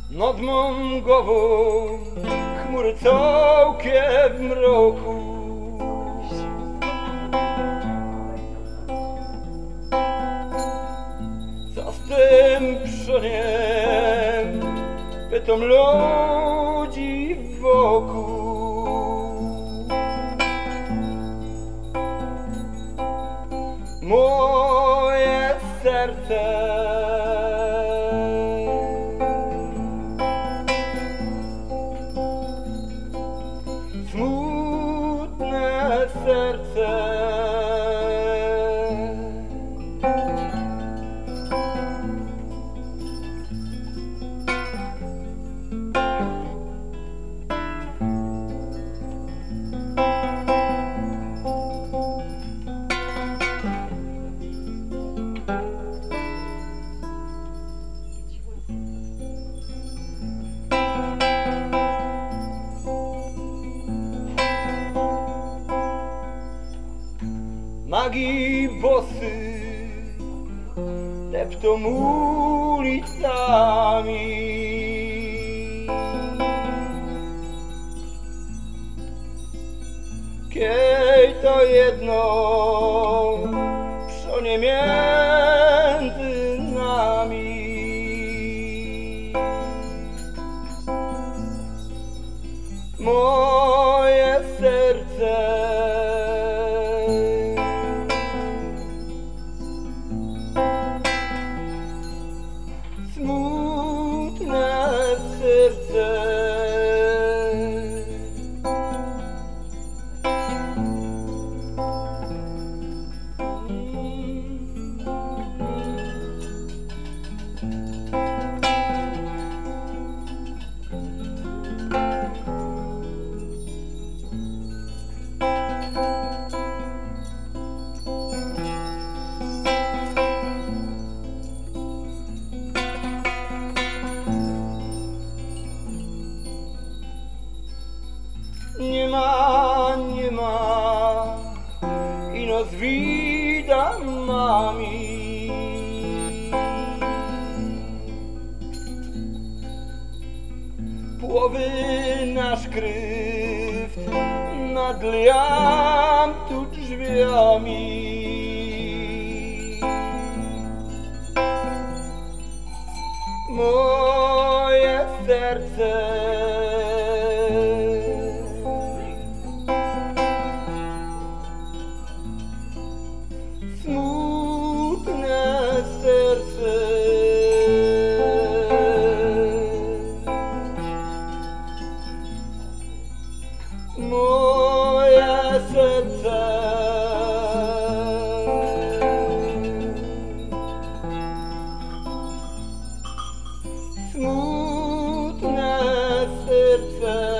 Nad mą głową chmury całkie w mroku. Za tym przoniem pytam ludzi wokół. Moje serce smutne serce Nagi bosy deptą ulicami. Kiej to jedno przonie między nami. Moje serce smutne serce nie ma i nos vida mami. Połowy nasz kryft nad liam tu drzwiami. Moje serce smutne serce moje serce smutne serce